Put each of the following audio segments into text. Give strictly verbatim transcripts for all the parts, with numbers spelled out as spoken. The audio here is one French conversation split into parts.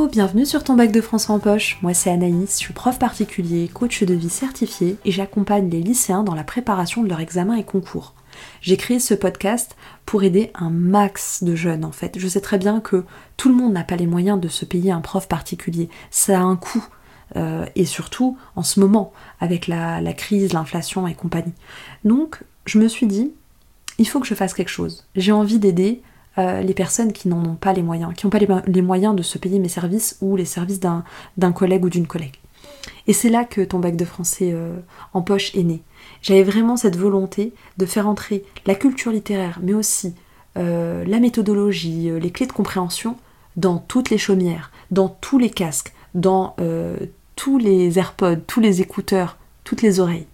Hello, bienvenue sur ton bac de français en poche. Moi c'est Anaïs, je suis prof particulier, coach de vie certifié et j'accompagne les lycéens dans la préparation de leurs examens et concours. J'ai créé ce podcast pour aider un max de jeunes en fait. Je sais très bien que tout le monde n'a pas les moyens de se payer un prof particulier. Ça a un coût. Euh, et surtout en ce moment, avec la, la crise, l'inflation et compagnie. Donc je me suis dit, il faut que je fasse quelque chose. J'ai envie d'aider Euh, les personnes qui n'en ont pas les moyens, qui n'ont pas les, les moyens de se payer mes services ou les services d'un, d'un collègue ou d'une collègue. Et c'est là que ton bac de français euh, en poche est né. J'avais vraiment cette volonté de faire entrer la culture littéraire, mais aussi euh, la méthodologie, euh, les clés de compréhension dans toutes les chaumières, dans tous les casques, dans euh, tous les AirPods, tous les écouteurs, toutes les oreilles.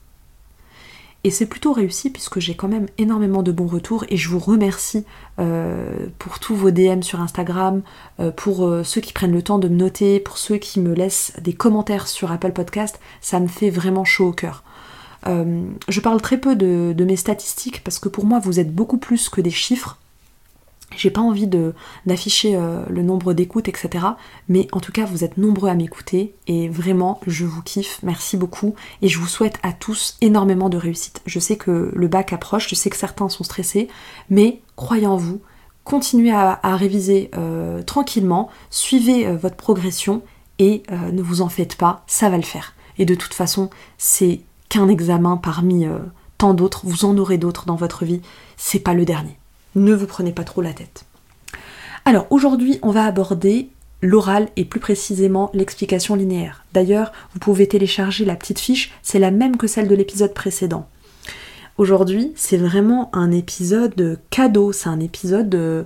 Et c'est plutôt réussi puisque j'ai quand même énormément de bons retours et je vous remercie euh, pour tous vos D M sur Instagram, euh, pour euh, ceux qui prennent le temps de me noter, pour ceux qui me laissent des commentaires sur Apple Podcast, ça me fait vraiment chaud au cœur. Euh, je parle très peu de, de mes statistiques parce que pour moi vous êtes beaucoup plus que des chiffres. J'ai pas envie de, d'afficher euh, le nombre d'écoutes, et cetera. Mais en tout cas, vous êtes nombreux à m'écouter et vraiment, je vous kiffe, merci beaucoup. Et je vous souhaite à tous énormément de réussite. Je sais que le bac approche, je sais que certains sont stressés, mais croyez en vous, continuez à, à réviser euh, tranquillement, suivez euh, votre progression et euh, ne vous en faites pas, ça va le faire. Et de toute façon, c'est qu'un examen parmi euh, tant d'autres, vous en aurez d'autres dans votre vie, c'est pas le dernier. Ne vous prenez pas trop la tête. Alors aujourd'hui, on va aborder l'oral et plus précisément l'explication linéaire. D'ailleurs, vous pouvez télécharger la petite fiche, c'est la même que celle de l'épisode précédent. Aujourd'hui, c'est vraiment un épisode cadeau, c'est un épisode... Euh,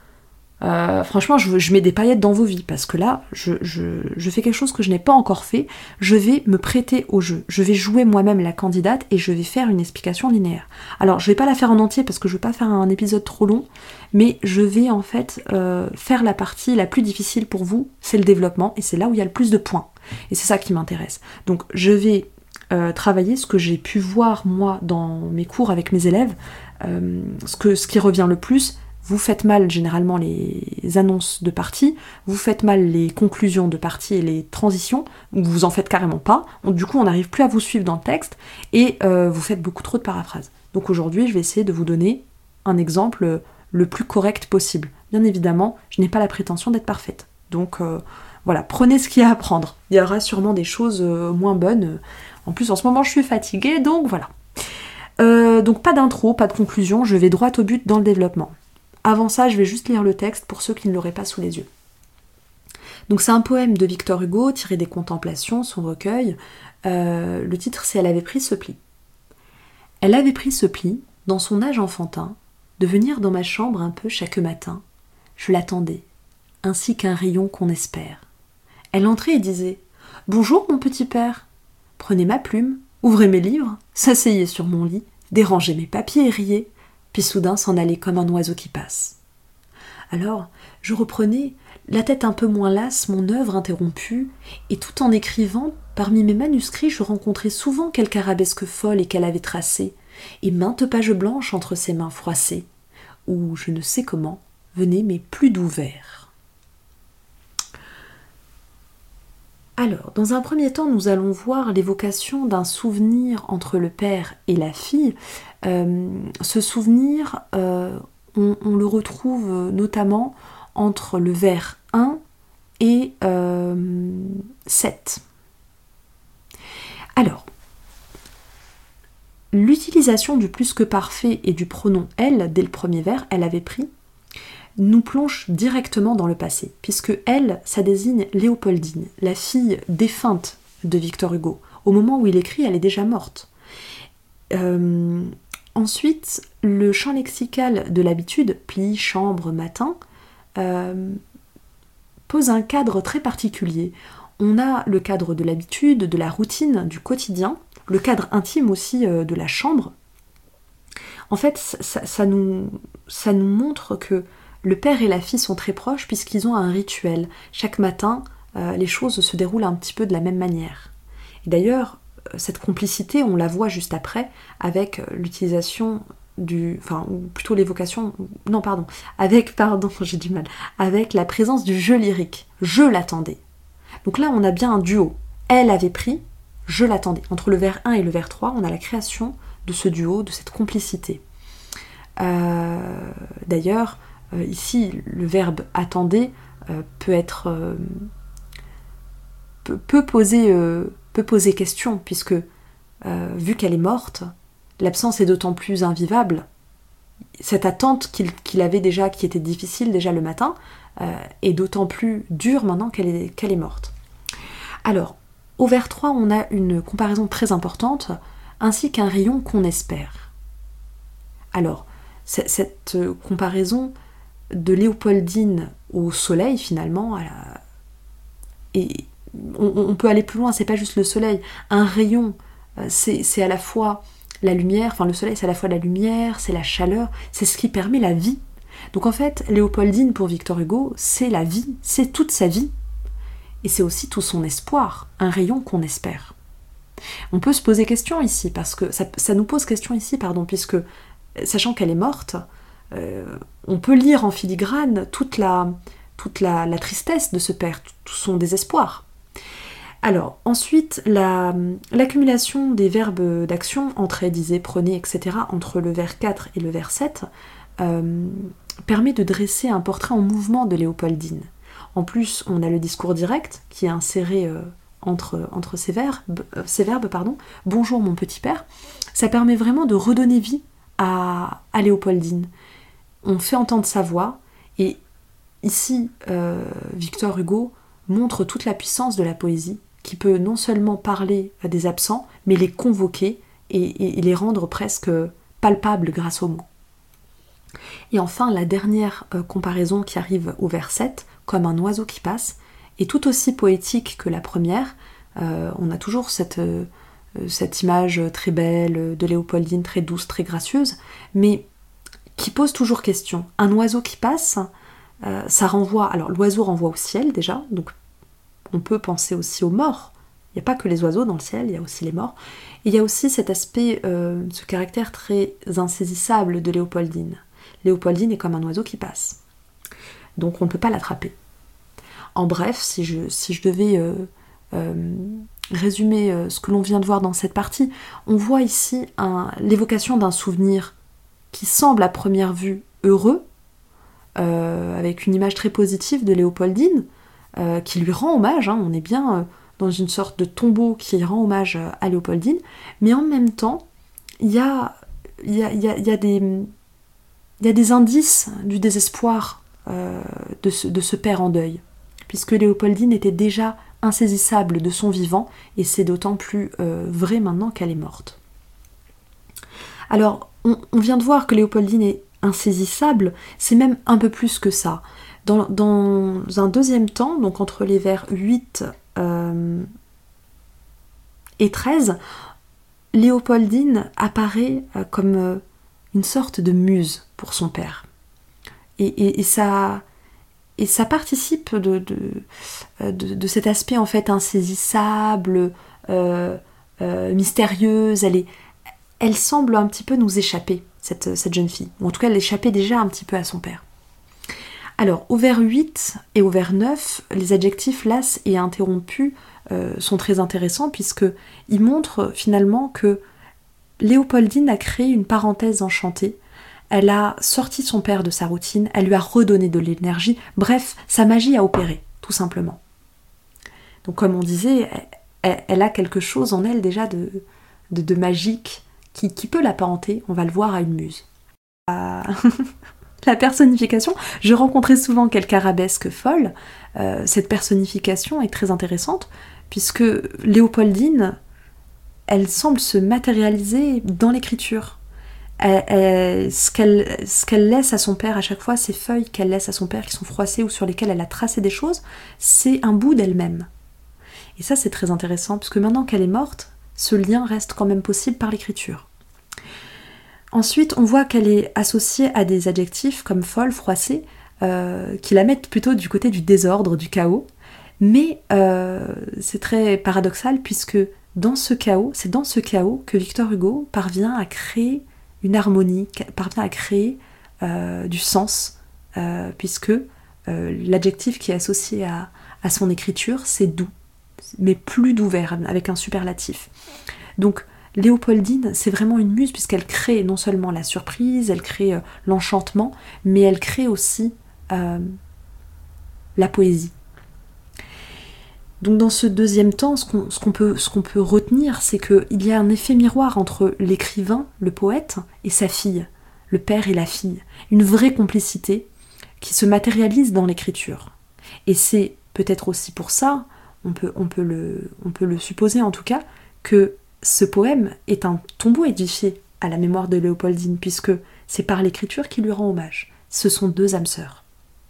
euh, franchement, je, je mets des paillettes dans vos vies parce que là, je, je, je fais quelque chose que je n'ai pas encore fait. Je vais me prêter au jeu. Je vais jouer moi-même la candidate et je vais faire une explication linéaire. Alors, je vais pas la faire en entier parce que je veux pas faire un épisode trop long, mais je vais en fait euh, faire la partie la plus difficile pour vous, c'est le développement et c'est là où il y a le plus de points. Et c'est ça qui m'intéresse. Donc, je vais euh, travailler ce que j'ai pu voir moi dans mes cours avec mes élèves, euh, ce que ce qui revient le plus. Vous faites mal généralement les annonces de partie, vous faites mal les conclusions de partie et les transitions, ou vous en faites carrément pas, du coup on n'arrive plus à vous suivre dans le texte, et euh, vous faites beaucoup trop de paraphrases. Donc aujourd'hui je vais essayer de vous donner un exemple le plus correct possible. Bien évidemment, je n'ai pas la prétention d'être parfaite. Donc euh, voilà, prenez ce qu'il y a à prendre. Il y aura sûrement des choses euh, moins bonnes. En plus en ce moment je suis fatiguée, donc voilà. Euh, donc pas d'intro, pas de conclusion, je vais droit au but dans le développement. Avant ça, je vais juste lire le texte pour ceux qui ne l'auraient pas sous les yeux. Donc c'est un poème de Victor Hugo, tiré des Contemplations, son recueil. Euh, le titre c'est « Elle avait pris ce pli ». Elle avait pris ce pli, dans son âge enfantin, de venir dans ma chambre un peu chaque matin. Je l'attendais, ainsi qu'un rayon qu'on espère. Elle entrait et disait « Bonjour mon petit père ». Prenez ma plume, ouvrez mes livres, s'asseyait sur mon lit, dérangeait mes papiers et riait. Puis soudain s'en allait comme un oiseau qui passe. Alors, je reprenais, la tête un peu moins lasse, mon œuvre interrompue, et tout en écrivant, parmi mes manuscrits, je rencontrais souvent quelque arabesque folle et qu'elle avait tracée, et maintes pages blanches entre ses mains froissées, où, je ne sais comment, venaient mes plus doux vers. Alors, dans un premier temps, nous allons voir l'évocation d'un souvenir entre le père et la fille. Euh, ce souvenir, euh, on, on le retrouve notamment entre le vers un et euh, sept. Alors, l'utilisation du plus que parfait et du pronom « elle » dès le premier vers, elle avait pris, nous plonge directement dans le passé, puisque elle, ça désigne Léopoldine, la fille défunte de Victor Hugo. Au moment où il écrit, elle est déjà morte. Euh, ensuite, le champ lexical de l'habitude, pli, chambre, matin, euh, pose un cadre très particulier. On a le cadre de l'habitude, de la routine, du quotidien, le cadre intime aussi euh, de la chambre. En fait, ça, ça, nous, ça nous montre que le père et la fille sont très proches puisqu'ils ont un rituel. Chaque matin, euh, les choses se déroulent un petit peu de la même manière. Et d'ailleurs, cette complicité, on la voit juste après avec l'utilisation du... Enfin, ou plutôt l'évocation... Non, pardon. Avec, pardon, j'ai du mal. Avec la présence du jeu lyrique. Je l'attendais. Donc là, on a bien un duo. Elle avait pris, je l'attendais. Entre le vers un et le vers trois, on a la création de ce duo, de cette complicité. Euh, d'ailleurs, euh, ici, le verbe attendez euh, peut être euh, peut, peut poser euh, peut poser question, puisque euh, vu qu'elle est morte, l'absence est d'autant plus invivable. Cette attente qu'il, qu'il avait déjà, qui était difficile déjà le matin, euh, est d'autant plus dure maintenant qu'elle est, qu'elle est morte. Alors, au vers trois, on a une comparaison très importante, ainsi qu'un rayon qu'on espère. Alors, cette comparaison de Léopoldine au soleil, finalement, à la... et on, on peut aller plus loin, c'est pas juste le soleil. Un rayon, c'est, c'est à la fois la lumière, enfin le soleil, c'est à la fois la lumière, c'est la chaleur, c'est ce qui permet la vie. Donc en fait, Léopoldine, pour Victor Hugo, c'est la vie, c'est toute sa vie. Et c'est aussi tout son espoir, un rayon qu'on espère. On peut se poser question ici, parce que ça, ça nous pose question ici, pardon, puisque sachant qu'elle est morte, euh, on peut lire en filigrane toute la, toute la, la tristesse de ce père, tout son désespoir. Alors, ensuite, la, l'accumulation des verbes d'action, entrer, disait, prenez, et cetera, entre le vers quatre et le vers sept, euh, permet de dresser un portrait en mouvement de Léopoldine. En plus, on a le discours direct qui est inséré euh, entre, entre ces verbes, euh, ces verbes pardon, bonjour mon petit père. Ça permet vraiment de redonner vie à, à Léopoldine. On fait entendre sa voix, et ici, euh, Victor Hugo montre toute la puissance de la poésie, qui peut non seulement parler à des absents, mais les convoquer et, et, et les rendre presque palpables grâce aux mots. Et enfin, la dernière euh, comparaison qui arrive au vers sept, comme un oiseau qui passe, est tout aussi poétique que la première. Euh, on a toujours cette... Euh, cette image très belle de Léopoldine, très douce, très gracieuse, mais qui pose toujours question. Un oiseau qui passe, euh, ça renvoie... Alors l'oiseau renvoie au ciel déjà, donc on peut penser aussi aux morts. Il n'y a pas que les oiseaux dans le ciel, il y a aussi les morts. Et il y a aussi cet aspect, euh, ce caractère très insaisissable de Léopoldine. Léopoldine est comme un oiseau qui passe. Donc on ne peut pas l'attraper. En bref, si je, si je devais... Euh, euh, résumer euh, ce que l'on vient de voir dans cette partie, on voit ici un, l'évocation d'un souvenir qui semble à première vue heureux, euh, avec une image très positive de Léopoldine, euh, qui lui rend hommage, hein, on est bien euh, dans une sorte de tombeau qui rend hommage à Léopoldine, mais en même temps, il y a, y, a, y, a, y, a des, y a des indices du désespoir euh, de, ce, de ce père en deuil, puisque Léopoldine était déjà insaisissable de son vivant, et c'est d'autant plus euh, vrai maintenant qu'elle est morte. Alors, on, on vient de voir que Léopoldine est insaisissable, c'est même un peu plus que ça. Dans, dans un deuxième temps, donc entre les vers huit euh, et treize, Léopoldine apparaît euh, comme euh, une sorte de muse pour son père. Et, et, et ça... Et ça participe de, de, de, de cet aspect en fait insaisissable, euh, euh, mystérieuse. Elle, est, elle semble un petit peu nous échapper, cette, cette jeune fille. Ou en tout cas, elle échappait déjà un petit peu à son père. Alors, au vers huit et au vers neuf, les adjectifs las et interrompus euh, sont très intéressants, puisqu'ils montrent finalement que Léopoldine a créé une parenthèse enchantée. Elle a sorti son père de sa routine, elle lui a redonné de l'énergie, bref, sa magie a opéré, tout simplement. Donc comme on disait, elle, elle a quelque chose en elle déjà de, de, de magique qui, qui peut l'apparenter, on va le voir, à une muse. Euh, la personnification, je rencontrais souvent quelques arabesques folles, euh, cette personnification est très intéressante, puisque Léopoldine, elle semble se matérialiser dans l'écriture. Elle, elle, ce, qu'elle, ce qu'elle laisse à son père à chaque fois, ces feuilles qu'elle laisse à son père qui sont froissées ou sur lesquelles elle a tracé des choses, c'est un bout d'elle-même. Et ça c'est très intéressant, puisque maintenant qu'elle est morte, ce lien reste quand même possible par l'écriture. Ensuite, on voit qu'elle est associée à des adjectifs comme folle, froissée, euh, qui la mettent plutôt du côté du désordre, du chaos. Mais euh, c'est très paradoxal, puisque dans ce chaos, c'est dans ce chaos que Victor Hugo parvient à créer une harmonie, parvient à créer euh, du sens, euh, puisque euh, l'adjectif qui est associé à, à son écriture, c'est doux, mais plus doux vert, avec un superlatif. Donc Léopoldine, c'est vraiment une muse puisqu'elle crée non seulement la surprise, elle crée euh, l'enchantement, mais elle crée aussi euh, la poésie. Donc dans ce deuxième temps, ce qu'on, ce qu'on peut, ce qu'on peut retenir, c'est qu'il y a un effet miroir entre l'écrivain, le poète, et sa fille, le père et la fille. Une vraie complicité qui se matérialise dans l'écriture. Et c'est peut-être aussi pour ça, on peut, on peut, le, on peut le supposer en tout cas, que ce poème est un tombeau édifié à la mémoire de Léopoldine, puisque c'est par l'écriture qu'il lui rend hommage. Ce sont deux âmes sœurs.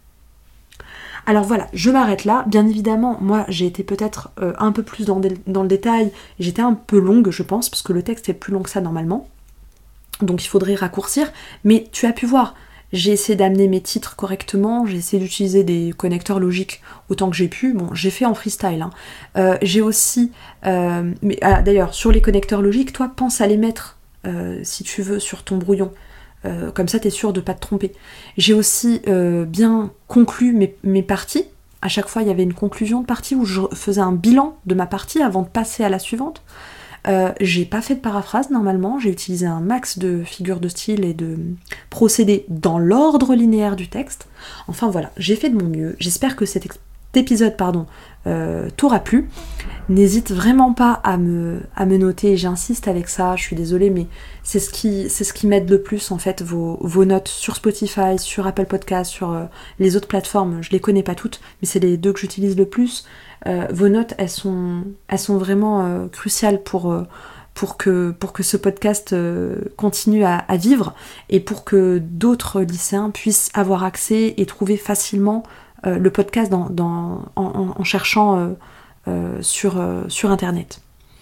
Alors voilà, je m'arrête là. Bien évidemment, moi j'ai été peut-être euh, un peu plus dans, dans le détail. J'étais un peu longue, je pense, parce que le texte est plus long que ça normalement. Donc il faudrait raccourcir. Mais tu as pu voir, j'ai essayé d'amener mes titres correctement. J'ai essayé d'utiliser des connecteurs logiques autant que j'ai pu. Bon, j'ai fait en freestyle. Hein. Euh, j'ai aussi... Euh, mais ah, d'ailleurs, sur les connecteurs logiques, toi, pense à les mettre, euh, si tu veux, sur ton brouillon. Euh, comme ça, t'es sûr de pas te tromper. J'ai aussi euh, bien conclu mes, mes parties. À chaque fois, il y avait une conclusion de partie où je faisais un bilan de ma partie avant de passer à la suivante. Euh, j'ai pas fait de paraphrase normalement. J'ai utilisé un max de figures de style et de procédés dans l'ordre linéaire du texte. Enfin voilà, j'ai fait de mon mieux. J'espère que cet ex- épisode pardon, euh, t'aura plu. N'hésite vraiment pas à me, à me noter, j'insiste avec ça, je suis désolée, mais c'est ce qui, c'est ce qui m'aide le plus en fait, vos, vos notes sur Spotify, sur Apple Podcast, sur euh, les autres plateformes, je les connais pas toutes, mais c'est les deux que j'utilise le plus. Euh, vos notes, elles sont, elles sont vraiment euh, cruciales pour, euh, pour, que, pour que ce podcast euh, continue à, à vivre et pour que d'autres lycéens puissent avoir accès et trouver facilement euh, le podcast dans, dans, en, en cherchant... Euh, Euh, sur, euh, sur internet.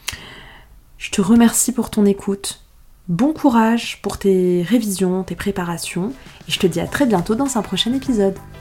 Je te remercie pour ton écoute. Bon courage pour tes révisions, tes préparations, et je te dis à très bientôt dans un prochain épisode.